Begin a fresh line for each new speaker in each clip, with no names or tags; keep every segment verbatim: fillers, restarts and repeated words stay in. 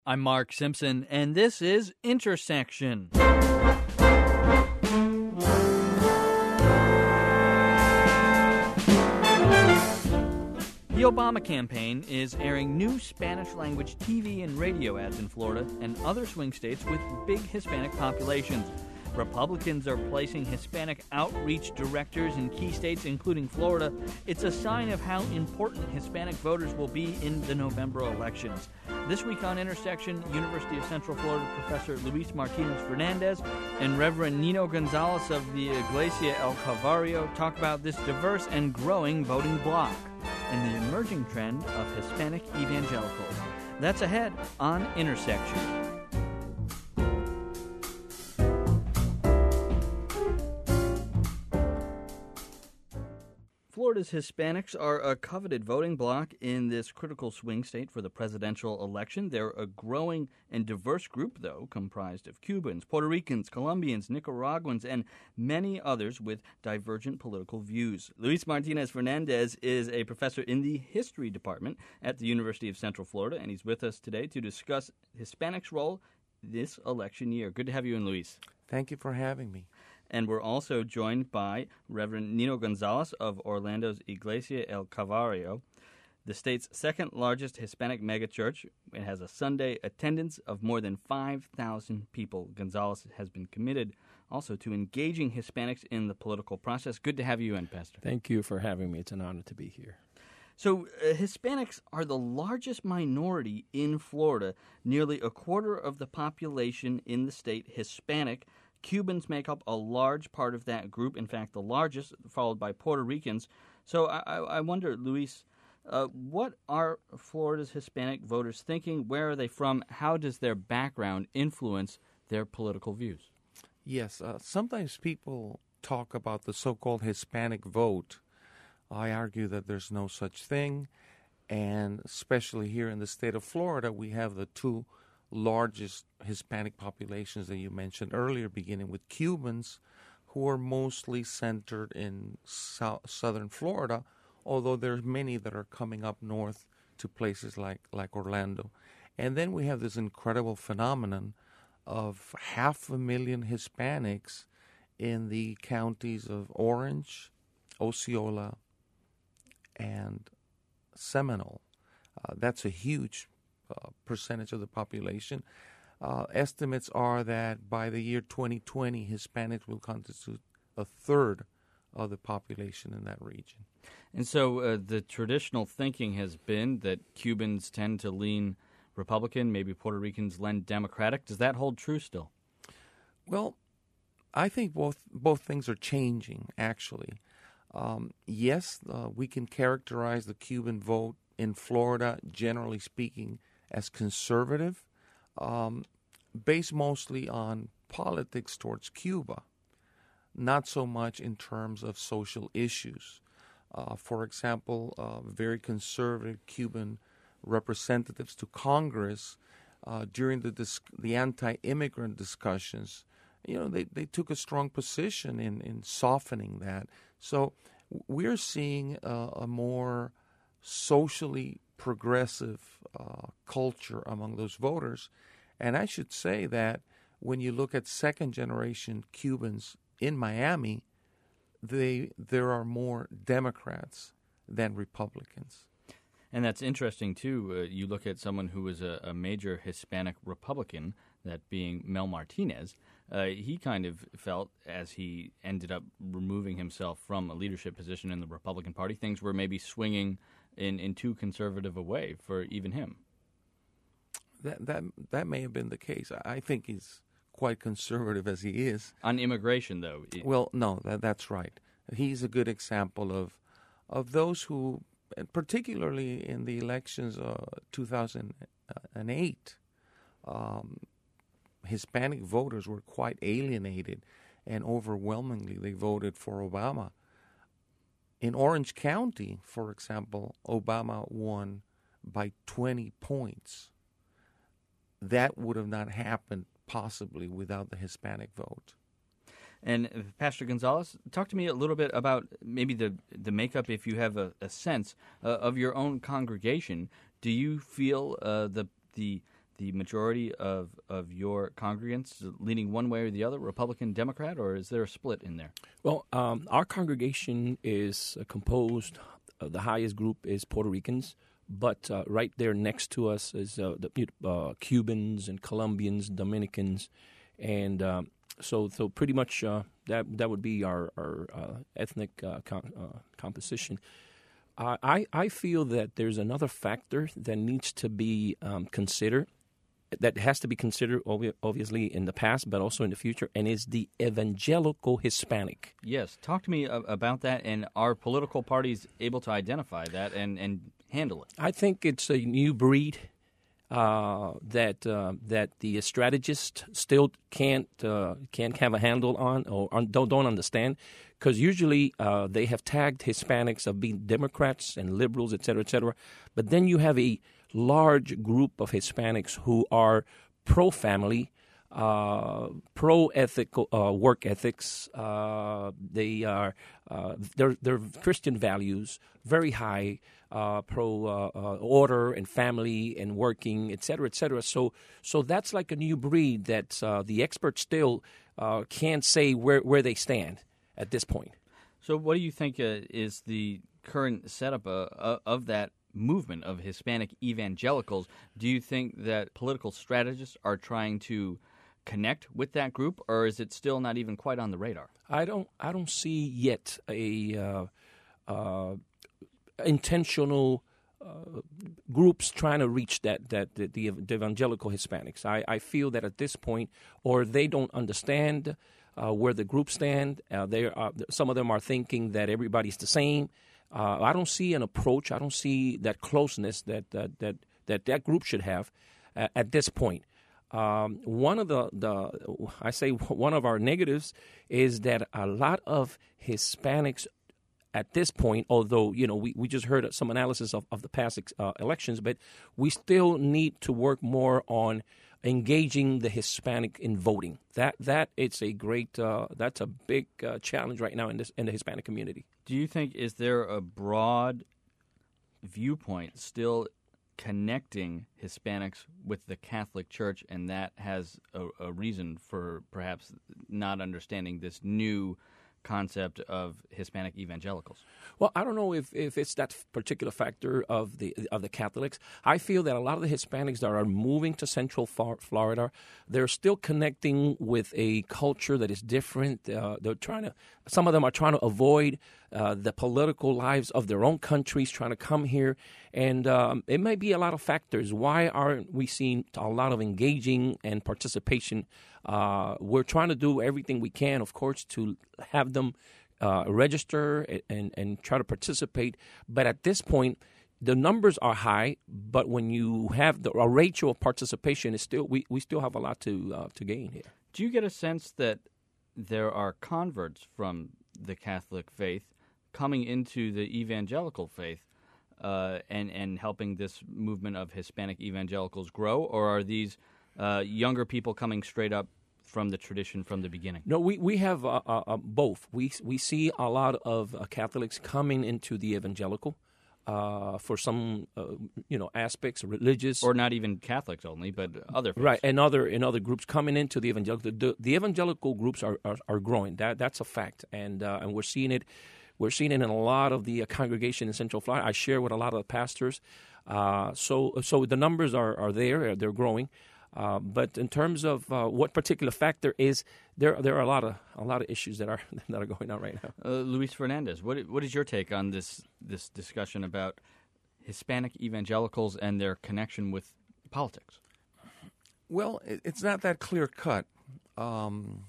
I'm Mark Simpson, and this is Intersection. The Obama campaign is airing new Spanish-language T V and radio ads in Florida and other swing states with big Hispanic populations. Republicans are placing Hispanic outreach directors in key states, including Florida. It's a sign of how important Hispanic voters will be in the November elections. This week on Intersection, University of Central Florida professor Luis Martinez-Fernandez and Reverend Nino Gonzalez of the Iglesia El Calvario talk about this diverse and growing voting bloc and the emerging trend of Hispanic evangelicals. That's ahead on Intersection. Florida's Hispanics are a coveted voting bloc in this critical swing state for the presidential election. They're a growing and diverse group, though, comprised of Cubans, Puerto Ricans, Colombians, Nicaraguans, and many others with divergent political views. Luis Martinez-Fernandez is a professor in the history department at the University of Central Florida, and he's with us today to discuss Hispanics' role this election year. Good to have you in, Luis.
Thank you for having me.
And we're also joined by Reverend Nino Gonzalez of Orlando's Iglesia El Calvario, the state's second largest Hispanic megachurch. It has a Sunday attendance of more than five thousand people. Gonzalez has been committed also to engaging Hispanics in the political process. Good to have you in, Pastor.
Thank you for having me. It's an honor to be here.
So uh, Hispanics are the largest minority in Florida, nearly a quarter of the population in the state Hispanic. Cubans make up a large part of that group, in fact, the largest, followed by Puerto Ricans. So I, I wonder, Luis, uh, what are Florida's Hispanic voters thinking? Where are they from? How does their background influence their political views?
Yes, uh, sometimes people talk about the so-called Hispanic vote. I argue that there's no such thing, and especially here in the state of Florida, we have the two largest Hispanic populations that you mentioned earlier, beginning with Cubans, who are mostly centered in south, southern Florida, although there's many that are coming up north to places like, like Orlando. And then we have this incredible phenomenon of half a million Hispanics in the counties of Orange, Osceola, and Seminole. Uh, that's a huge Uh, percentage of the population. Uh, estimates are that by the year twenty twenty, Hispanics will constitute a third of the population in that region.
And so uh, the traditional thinking has been that Cubans tend to lean Republican, maybe Puerto Ricans lean Democratic. Does that hold true still?
Well, I think both both things are changing, actually. Um, yes, uh, we can characterize the Cuban vote in Florida, generally speaking, as conservative, um, based mostly on politics towards Cuba, not so much in terms of social issues. Uh, for example, uh, very conservative Cuban representatives to Congress uh, during the dis- the anti-immigrant discussions, you know, they, they took a strong position in, in softening that. So we're seeing uh, a more socially progressive uh, culture among those voters. And I should say that when you look at second-generation Cubans in Miami, they there are more Democrats than Republicans.
And that's interesting, too. Uh, you look at someone who was a, a major Hispanic Republican, that being Mel Martinez. Uh, he kind of felt, as he ended up removing himself from a leadership position in the Republican Party, things were maybe swinging in, in too conservative a way for even him.
That that that may have been the case. I think he's quite conservative as he is.
On immigration, though. It,
well, no, that, that's right. He's a good example of of those who, particularly in the elections of uh, two thousand eight, um, Hispanic voters were quite alienated, and overwhelmingly they voted for Obama. In Orange County, for example, Obama won by twenty points. That would have not happened possibly without the Hispanic vote.
And uh, Pastor Gonzalez, talk to me a little bit about maybe the the makeup, if you have a, a sense, uh, of your own congregation. Do you feel uh, the the the majority of, of your congregants leaning one way or the other, Republican, Democrat, or is there a split in there?
Well, um, our congregation is uh, composed, uh, the highest group is Puerto Ricans, but uh, right there next to us is uh, the uh, Cubans and Colombians, Dominicans, and um, so so pretty much uh, that that would be our, our uh, ethnic uh, com- uh, composition. Uh, I, I feel that there's another factor that needs to be um, considered, that has to be considered obvi- obviously in the past, but also in the future, and is the evangelical Hispanic.
Yes. Talk to me a- about that, and are political parties able to identify that and, and handle it?
I think it's a new breed uh, that uh, that the strategists still can't uh, can't have a handle on or don't don't understand, because usually uh, they have tagged Hispanics of being Democrats and liberals, et cetera, et cetera. But then you have a large group of Hispanics who are pro-family, uh, pro-ethical uh, work ethics. Uh, they are uh, their their Christian values very high, uh, pro uh, uh, order and family and working, et cetera, et cetera. So so that's like a new breed that uh, the experts still uh, can't say where, where they stand at this point.
So what do you think uh, is the current setup uh, of that movement of Hispanic evangelicals? Do you think that political strategists are trying to connect with that group, or is it still not even quite on the radar?
I don't. I don't see yet a uh, uh, intentional uh, groups trying to reach that that the, the, the evangelical Hispanics. I, I feel that at this point, or they don't understand uh, where the groups stand. Uh, they are, some of them are thinking that everybody's the same. Uh, I don't see an approach. I don't see that closeness that that that that, that group should have uh, at this point. Um, one of the, the I say one of our negatives is that a lot of Hispanics at this point, although, you know, we, we just heard some analysis of, of the past uh, elections, but we still need to work more on engaging the Hispanic in voting. That that it's a great uh, that's a big uh, challenge right now in this in the Hispanic community.
Do you think, is there a broad viewpoint still connecting Hispanics with the Catholic Church, and that has a, a reason for perhaps not understanding this new concept of Hispanic evangelicals?
Well, I don't know if, if it's that particular factor of the of the Catholics. I feel that a lot of the Hispanics that are moving to Central Florida, they're still connecting with a culture that is different. Uh, they're trying to. Some of them are trying to avoid uh, the political lives of their own countries, trying to come here, and um, it may be a lot of factors. Why aren't we seeing a lot of engaging and participation? Uh, we're trying to do everything we can, of course, to have them uh, register and, and try to participate. But at this point, the numbers are high. But when you have the a ratio of participation, is still we, we still have a lot to uh, to gain here.
Do you get a sense that there are converts from the Catholic faith coming into the evangelical faith uh, and and helping this movement of Hispanic evangelicals grow, or are these Uh, younger people coming straight up from the tradition from the beginning?
No, we we have uh, uh, uh, both. We we see a lot of uh, Catholics coming into the evangelical uh, for some uh, you know aspects, religious,
or not even Catholics only, but other faiths.
Right, and other and other groups coming into the evangelical. The, the evangelical groups are, are, are growing. That that's a fact, and uh, and we're seeing it. We're seeing it in a lot of the uh, congregation in Central Florida. I share with a lot of the pastors. Uh, so so the numbers are, are there. They're growing. Uh, but in terms of uh, what particular factor is, there there are a lot of a lot of issues that are that are going on right now.
Uh, Luis Fernandez, what what is your take on this this discussion about Hispanic evangelicals and their connection with politics?
Well, it's not that clear cut. Um,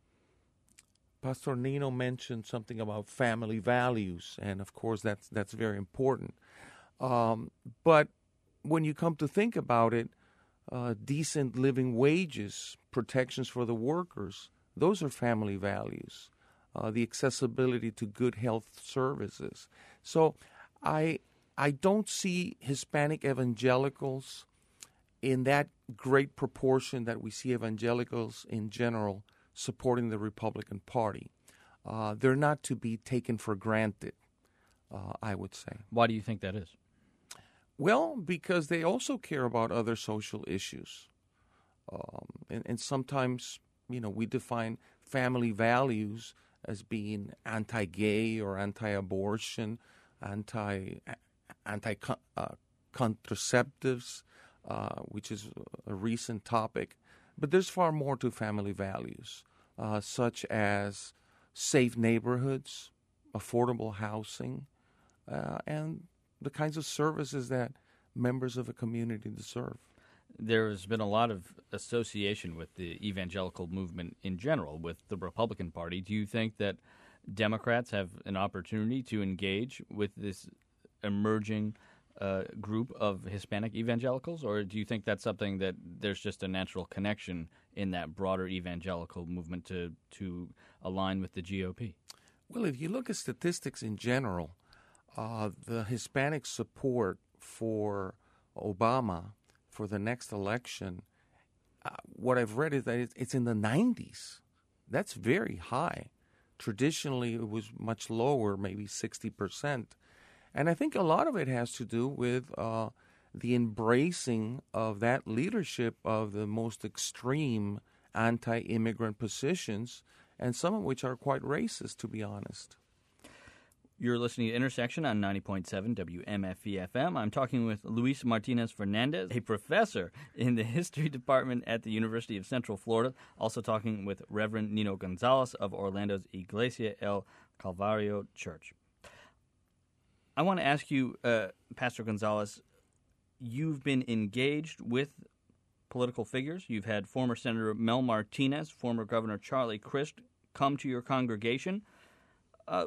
Pastor Nino mentioned something about family values, and of course that's that's very important. Um, but when you come to think about it, Uh, decent living wages, protections for the workers, those are family values. Uh, the accessibility to good health services. So I I don't see Hispanic evangelicals in that great proportion that we see evangelicals in general supporting the Republican Party. Uh, they're not to be taken for granted, uh, I would say.
Why do you think that is?
Well, because they also care about other social issues. Um, and, and sometimes, you know, we define family values as being anti-gay or anti-abortion, anti, anti uh, contraceptives, uh, which is a recent topic. But there's far more to family values, uh, such as safe neighborhoods, affordable housing, uh, and the kinds of services that members of a community deserve.
There's been a lot of association with the evangelical movement in general with the Republican Party. Do you think that Democrats have an opportunity to engage with this emerging uh, group of Hispanic evangelicals, or do you think that's something that there's just a natural connection in that broader evangelical movement to, to align with the G O P?
Well, if you look at statistics in general, uh, the Hispanic support for Obama for the next election, uh, what I've read is that it's, it's in the nineties. That's very high. Traditionally, it was much lower, maybe sixty percent. And I think a lot of it has to do with uh, the embracing of that leadership of the most extreme anti-immigrant positions, and some of which are quite racist, to be honest.
You're listening to Intersection on ninety point seven W M F E F M. I'm talking with Luis Martinez Fernandez, a professor in the history department at the University of Central Florida. Also talking with Reverend Nino Gonzalez of Orlando's Iglesia El Calvario Church. I want to ask you, uh, Pastor Gonzalez, you've been engaged with political figures. You've had former Senator Mel Martinez, former Governor Charlie Crist come to your congregation. Uh,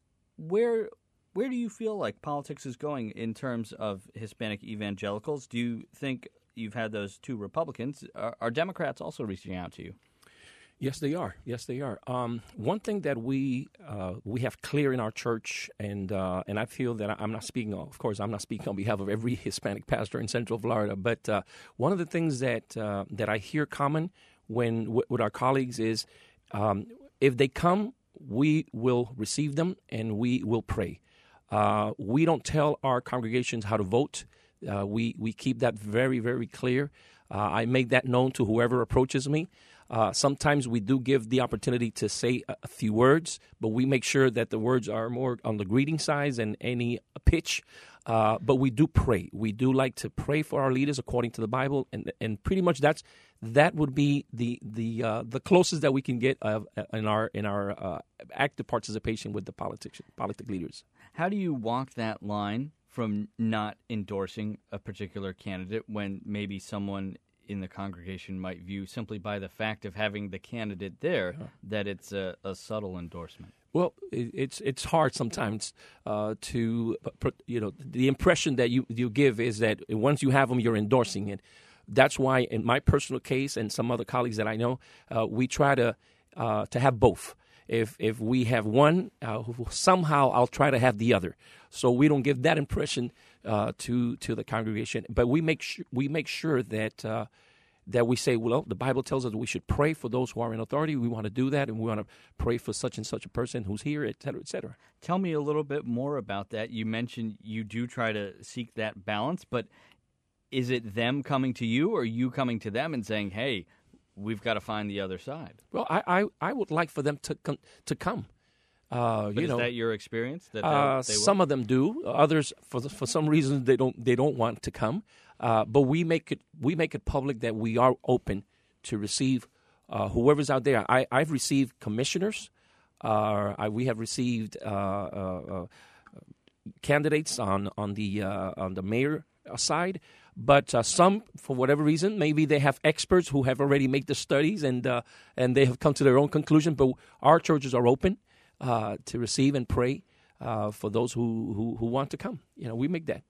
Where where do you feel like politics is going in terms of Hispanic evangelicals? Do you think you've had those two Republicans? Are, are Democrats also reaching out to you?
Yes, they are. Yes, they are. Um, one thing that we uh, we have clear in our church, and uh, and I feel that I'm not speaking, of course, I'm not speaking on behalf of every Hispanic pastor in Central Florida, but uh, one of the things that uh, that I hear common when w- with our colleagues is um, if they come, we will receive them and we will pray. Uh, we don't tell our congregations how to vote. Uh, we we keep that very, very clear. Uh, I make that known to whoever approaches me. Uh, sometimes we do give the opportunity to say a, a few words, but we make sure that the words are more on the greeting side than any pitch. Uh, but we do pray. We do like to pray for our leaders according to the Bible, and and pretty much that's that would be the the uh, the closest that we can get uh, in our in our uh, active participation with the politics politic leaders.
How do you walk that line from not endorsing a particular candidate when maybe someone in the congregation might view simply by the fact of having the candidate there yeah. that it's a, a subtle endorsement?
Well, it, it's it's hard sometimes uh, to, you know, the impression that you, you give is that once you have them, you're endorsing it. That's why in my personal case and some other colleagues that I know, uh, we try to uh, to have both. If if we have one, uh, somehow I'll try to have the other. So we don't give that impression uh, to to the congregation. But we make sure we make sure that uh, that we say, well, the Bible tells us we should pray for those who are in authority. We want to do that, and we want to pray for such and such a person who's here, et cetera, et cetera.
Tell me a little bit more about that. You mentioned you do try to seek that balance, but is it them coming to you or you coming to them and saying, hey, we've got to find the other side?
Well, I I, I would like for them to come. To come. Uh,
but
you
is
know,
that your experience? That
uh,
they
some of them do. Others, for for some reason, they don't they don't want to come. Uh, but we make it we make it public that we are open to receive uh, whoever's out there. I I've received commissioners. Uh, I, we have received uh, uh, uh, candidates on on the uh, on the mayor side. But uh, some, for whatever reason, maybe they have experts who have already made the studies and uh, and they have come to their own conclusion. But our churches are open uh, to receive and pray uh, for those who, who, who want to come. You know, we make that.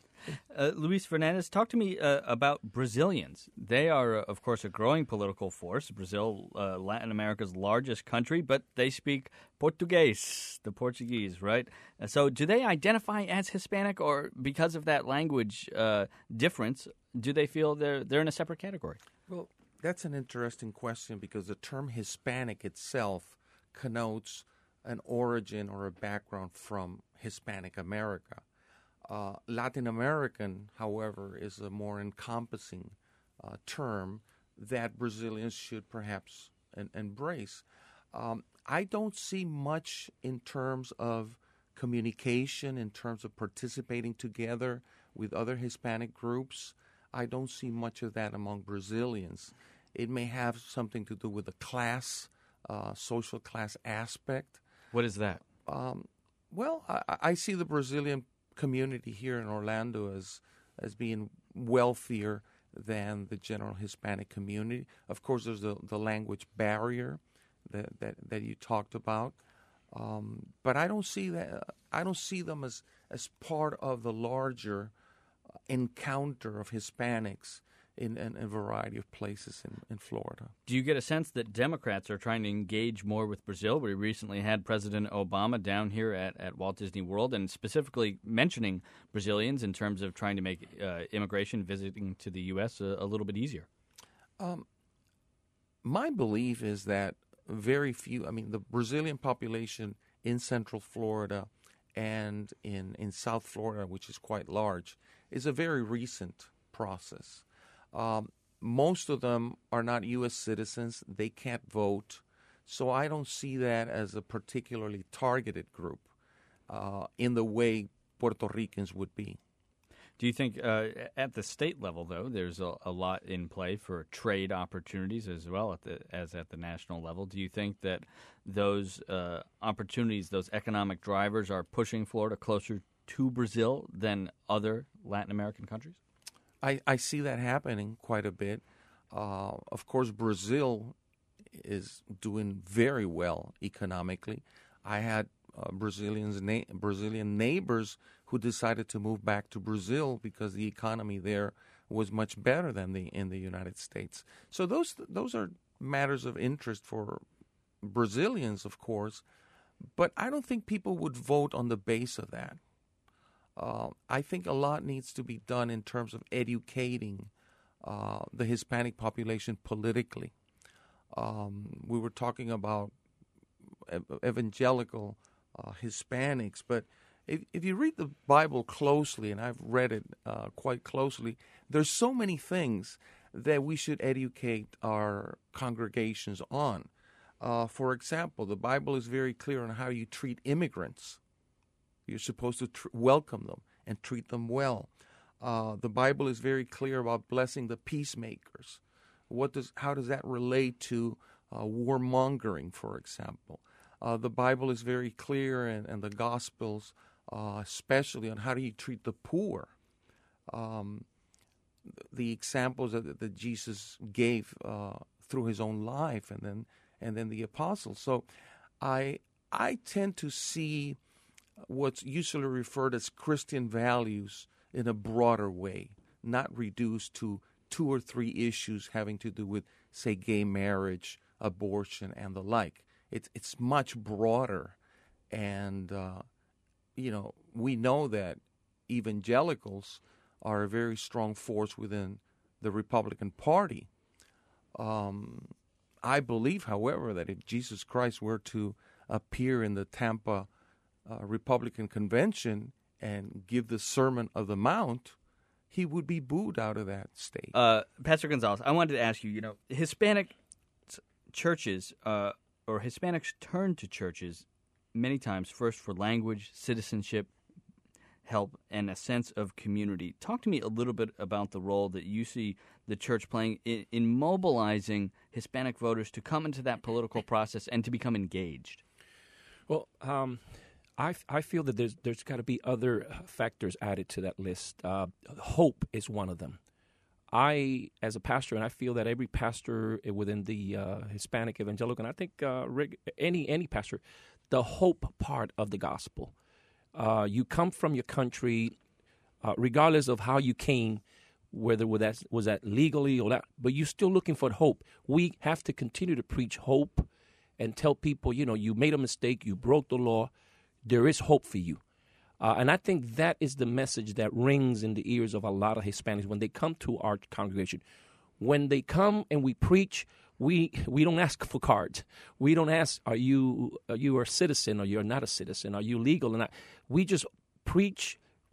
Uh, Luis Fernandez, talk to me uh, about Brazilians. They are, uh, of course, a growing political force. Brazil, uh, Latin America's largest country, but they speak Portuguese, the Portuguese, right? Uh, so do they identify as Hispanic, or because of that language uh, difference, do they feel they're, they're in a separate category?
Well, that's an interesting question because the term Hispanic itself connotes an origin or a background from Hispanic America. Uh, Latin American, however, is a more encompassing uh, term that Brazilians should perhaps en- embrace. Um, I don't see much in terms of communication, in terms of participating together with other Hispanic groups. I don't see much of that among Brazilians. It may have something to do with the class, uh, social class aspect.
What is that?
Um, well, I, I see the Brazilian community here in Orlando as as being wealthier than the general Hispanic community. Of course, there's the, the language barrier that, that, that you talked about. Um, but I don't see that. I don't see them as, as part of the larger encounter of Hispanics in, in a variety of places in, in Florida.
Do you get a sense that Democrats are trying to engage more with Brazil? We recently had President Obama down here at, at Walt Disney World and specifically mentioning Brazilians in terms of trying to make uh, immigration visiting to the U S a, a little bit easier.
Um, my belief is that very few, I mean, the Brazilian population in Central Florida and in, in South Florida, which is quite large, is a very recent process. Um, most of them are not U S citizens. They can't vote. So I don't see that as a particularly targeted group uh, in the way Puerto Ricans would be.
Do you think uh, at the state level, though, there's a, a lot in play for trade opportunities as well at the, as at the national level? Do you think that those uh, opportunities, those economic drivers are pushing Florida closer to Brazil than other Latin American countries?
I, I see that happening quite a bit. Uh, of course, Brazil is doing very well economically. I had uh, Brazilians na- Brazilian neighbors who decided to move back to Brazil because the economy there was much better than the in the United States. So those those are matters of interest for Brazilians, of course, but I don't think people would vote on the base of that. Uh, I think a lot needs to be done in terms of educating uh, the Hispanic population politically. Um, we were talking about ev- evangelical uh, Hispanics, but if, if you read the Bible closely, and I've read it uh, quite closely, there's so many things that we should educate our congregations on. Uh, for example, the Bible is very clear on how you treat immigrants. You're supposed to tr- welcome them and treat them well. Uh, the Bible is very clear about blessing the peacemakers. What does, how does that relate to uh, warmongering, for example? Uh, the Bible is very clear, and, and the Gospels, uh, especially, on how do you treat the poor. Um, the examples that, that Jesus gave uh, through his own life, and then and then the apostles. So, I I tend to see what's usually referred as Christian values in a broader way, not reduced to two or three issues having to do with, say, gay marriage, abortion, and the like. It's it's much broader, and uh, you know we know that evangelicals are a very strong force within the Republican Party. Um, I believe, however, that if Jesus Christ were to appear in the Tampa Uh, Republican convention and give the Sermon of the Mount, he would be booed out of that state.
Uh, Pastor Gonzalez, I wanted to ask you, you know, Hispanic churches uh, or Hispanics turn to churches many times first for language, citizenship, help, and a sense of community. Talk to me a little bit about the role that you see the church playing in, in mobilizing Hispanic voters to come into that political process and to become engaged.
Well, um, I, I feel that there's there's got to be other factors added to that list. Uh, hope is one of them. I, as a pastor, and I feel that every pastor within the uh, Hispanic evangelical, and I think uh, any any pastor, the hope part of the gospel. Uh, you come from your country, uh, regardless of how you came, whether was that, was that legally or that, but you're still looking for hope. We have to continue to preach hope and tell people, you know, you made a mistake, you broke the law. There is hope for you. Uh, and I think that is the message that rings in the ears of a lot of Hispanics when they come to our congregation. When they come and we preach, we we don't ask for cards. We don't ask, are you are you a citizen or you're not a citizen? Are you legal or not? We just preach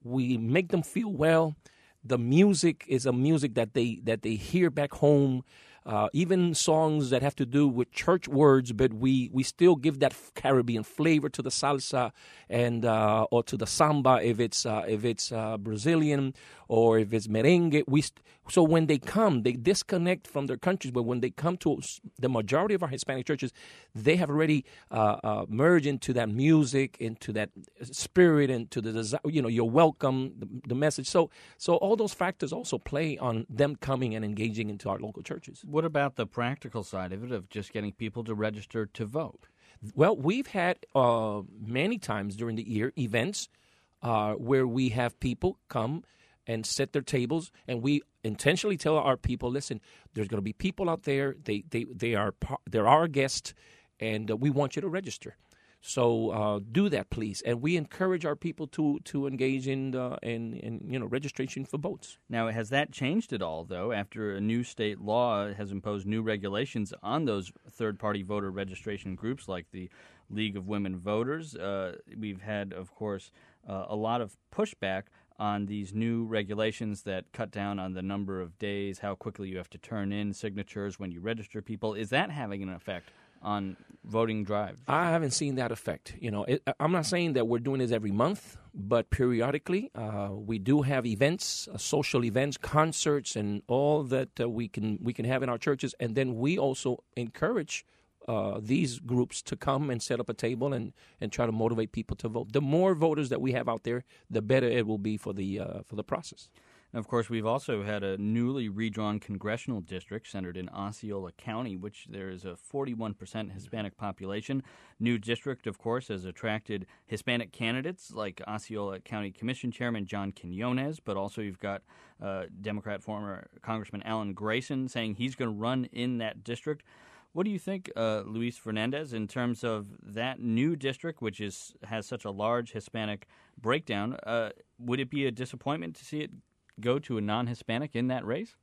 we make them feel well. The music is a music that they that they hear back home. Uh, even songs that have to do with church words, but we, we still give that Caribbean flavor to the salsa and uh, or to the samba if it's uh, if it's uh, Brazilian or if it's merengue. We st- so when they come, they disconnect from their countries, but when they come to the majority of our Hispanic churches, they have already uh, uh, merged into that music, into that spirit, into the desire, you know, you're welcome, the, the message. So so all those factors also play on them coming and engaging into our local churches.
What about the practical side of it, of just getting people to register to vote?
Well, we've had uh, many times during the year events uh, where we have people come and set their tables, and we intentionally tell our people, listen, there's going to be people out there. They they they are they're our guests, and uh, we want you to register. So uh, do that, please, and we encourage our people to to engage in uh, in, in you know registration for votes.
Now, has that changed at all, though, after a new state law has imposed new regulations on those third-party voter registration groups like the League of Women Voters? Uh, we've had, of course, uh, a lot of pushback on these new regulations that cut down on the number of days, how quickly you have to turn in signatures when you register people. Is that having an effect on voting drives?
I haven't seen that effect. You know, it, I'm not saying that we're doing this every month, but periodically uh, we do have events, uh, social events, concerts, and all that uh, we can we can have in our churches. And then we also encourage uh, these groups to come and set up a table and, and try to motivate people to vote. The more voters that we have out there, the better it will be for the uh, for the process.
And of course, we've also had a newly redrawn congressional district centered in Osceola County, which there is a forty-one percent Hispanic population. New district, of course, has attracted Hispanic candidates like Osceola County Commission Chairman John Quinones, but also you've got uh, Democrat former Congressman Alan Grayson saying he's going to run in that district. What do you think, uh, Luis Fernandez, in terms of that new district, which is has such a large Hispanic breakdown? Uh, would it be a disappointment to see it go to a non-Hispanic in that race?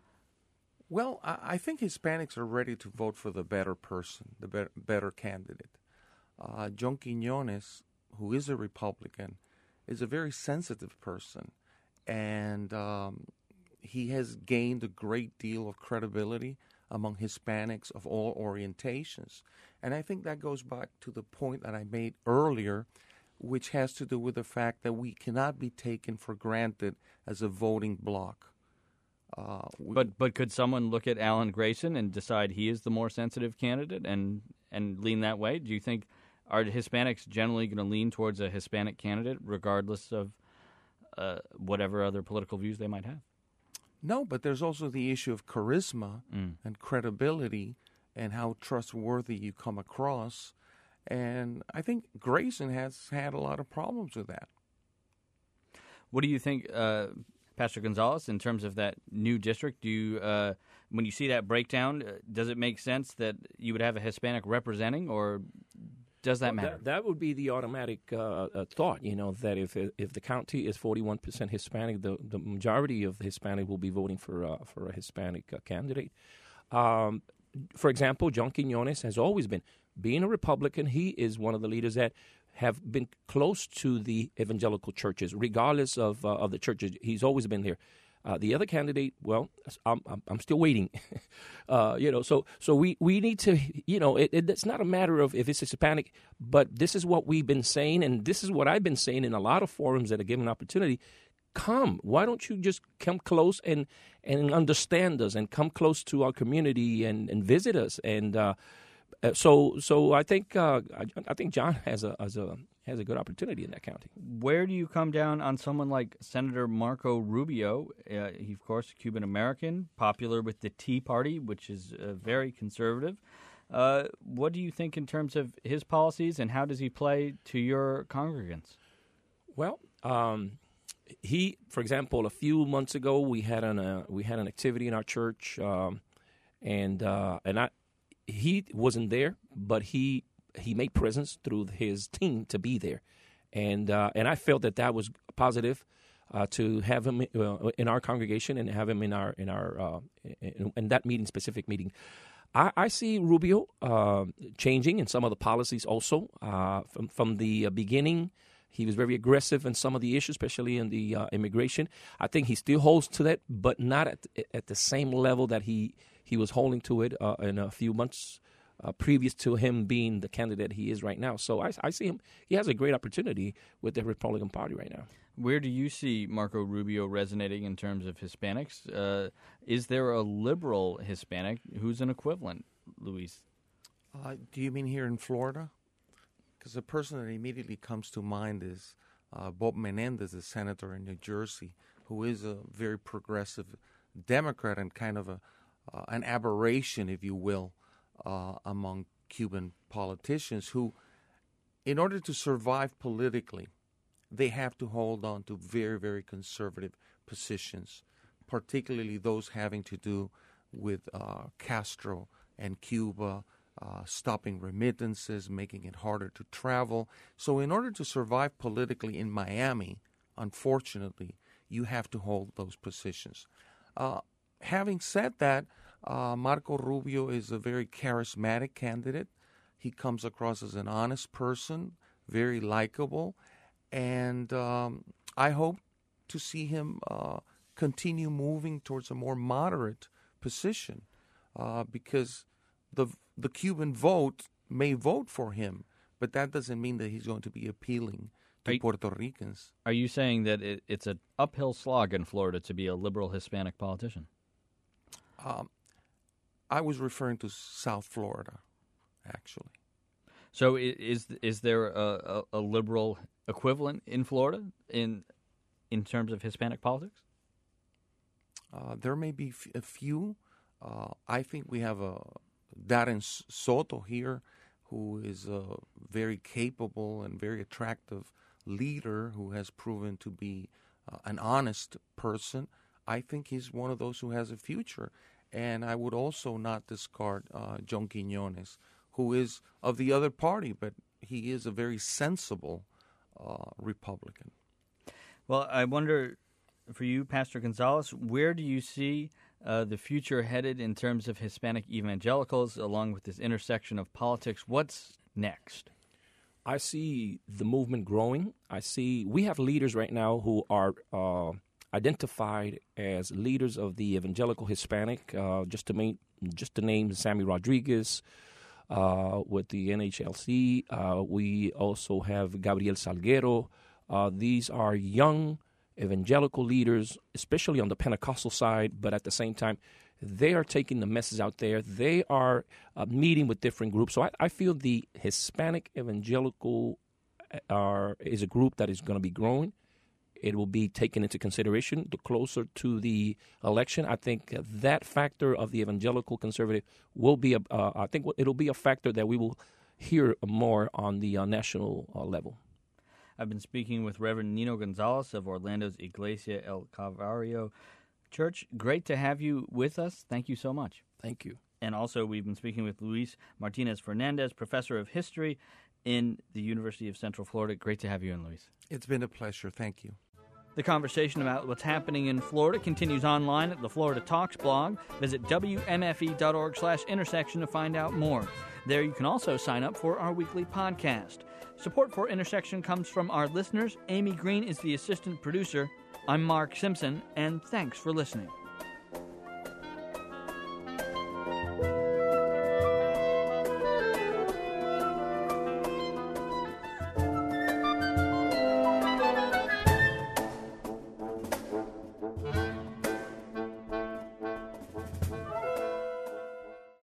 Well, I, I think Hispanics are ready to vote for the better person, the better, better candidate. Uh, John Quinones, who is a Republican, is a very sensitive person, and um, he has gained a great deal of credibility among Hispanics of all orientations. And I think that goes back to the point that I made earlier, which has to do with the fact that we cannot be taken for granted as a voting bloc. Uh, we,
but but could someone look at Alan Grayson and decide he is the more sensitive candidate and, and lean that way? Do you think, are Hispanics generally going to lean towards a Hispanic candidate regardless of uh, whatever other political views they might have?
No, but there's also the issue of charisma mm. and credibility and how trustworthy you come across. And I think Grayson has had a lot of problems with that.
What do you think, uh, Pastor Gonzalez, in terms of that new district? Do you, uh, when you see that breakdown, uh, does it make sense that you would have a Hispanic representing, or does that
well,
matter?
That, that would be the automatic uh, uh, thought, you know, that if if the county is forty-one percent Hispanic, the, the majority of the Hispanic will be voting for uh, for a Hispanic uh, candidate. Um, for example, John Quinones has always been, being a Republican, he is one of the leaders that have been close to the evangelical churches, regardless of uh, of the churches. He's always been there. Uh, the other candidate, well, I'm I'm, I'm still waiting. uh, you know, so so we, we need to, you know, it, it, it's not a matter of if it's Hispanic, but this is what we've been saying, and this is what I've been saying in a lot of forums that are given opportunity. Come, why don't you just come close and and understand us and come close to our community and, and visit us and. Uh, Uh, so, so I think uh, I, I think John has a has a has a good opportunity in that county.
Where do you come down on someone like Senator Marco Rubio? Uh, he, of course, Cuban American, popular with the Tea Party, which is uh, very conservative. Uh, what do you think in terms of his policies, and how does he play to your congregants?
Well, um, he, for example, a few months ago, we had an uh, we had an activity in our church, um, and uh, and I. He wasn't there, but he he made presence through his team to be there, and uh, and I felt that that was positive uh, to have him uh, in our congregation and have him in our in our uh, in, in that meeting, specific meeting. I, I see Rubio uh, changing in some of the policies also. Uh, from from the beginning, He was very aggressive in some of the issues, especially in the uh, immigration. I think he still holds to that, but not at at the same level that he, he was holding to it uh, in a few months uh, previous to him being the candidate he is right now. So I, I see him. He has a great opportunity with the Republican Party right now.
Where do you see Marco Rubio resonating in terms of Hispanics? Uh, is there a liberal Hispanic who's an equivalent, Luis?
Uh, do you mean here in Florida? Because the person that immediately comes to mind is uh, Bob Menendez, the senator in New Jersey, who is a very progressive Democrat and kind of a uh, an aberration, if you will, uh, among Cuban politicians who, in order to survive politically, they have to hold on to very, very conservative positions, particularly those having to do with uh, Castro and Cuba, uh, stopping remittances, making it harder to travel. So in order to survive politically in Miami, unfortunately, you have to hold those positions. Uh, having said that, uh, Marco Rubio is a very charismatic candidate. He comes across as an honest person, very likable, and um, I hope to see him uh, continue moving towards a more moderate position uh, because the the Cuban vote may vote for him, but that doesn't mean that he's going to be appealing to
Are you,
Puerto Ricans.
Are you saying that it, it's an uphill slog in Florida to be a liberal Hispanic politician?
Um, I was referring to South Florida, actually.
So is is there a, a, a liberal equivalent in Florida in in terms of Hispanic politics?
Uh, there may be f- a few. Uh, I think we have a Darren Soto here, who is a very capable and very attractive leader who has proven to be uh, an honest person. I think he's one of those who has a future. And I would also not discard uh, John Quiñones, who is of the other party, but he is a very sensible uh, Republican.
Well, I wonder, for you, Pastor Gonzalez, where do you see uh, the future headed in terms of Hispanic evangelicals, along with this intersection of politics? What's next?
I see the movement growing. I see we have leaders right now who are uh, identified as leaders of the evangelical Hispanic. Uh, just to make, just to name Sammy Rodriguez uh, with the N H L C. Uh, we also have Gabriel Salguero. Uh, these are young evangelical leaders, especially on the Pentecostal side, but at the same time, they are taking the message out there. They are uh, meeting with different groups. So I, I feel the Hispanic evangelical are, is a group that is going to be growing. It will be taken into consideration the closer to the election. I think that factor of the evangelical conservative will be, a, uh, I think it'll be a factor that we will hear more on the uh, national uh, level.
I've been speaking with Reverend Nino Gonzalez of Orlando's Iglesia El Calvario Church. Great to have you with us. Thank you so much.
Thank you.
And also we've been speaking with Luis Martinez Fernandez, professor of history in the University of Central Florida. Great to have you in, Luis.
It's been a pleasure. Thank you.
The conversation about what's happening in Florida continues online at the Florida Talks blog. Visit W M F E dot org slash intersection to find out more. There you can also sign up for our weekly podcast. Support for Intersection comes from our listeners. Amy Green is the assistant producer. I'm Mark Simpson, and thanks for listening.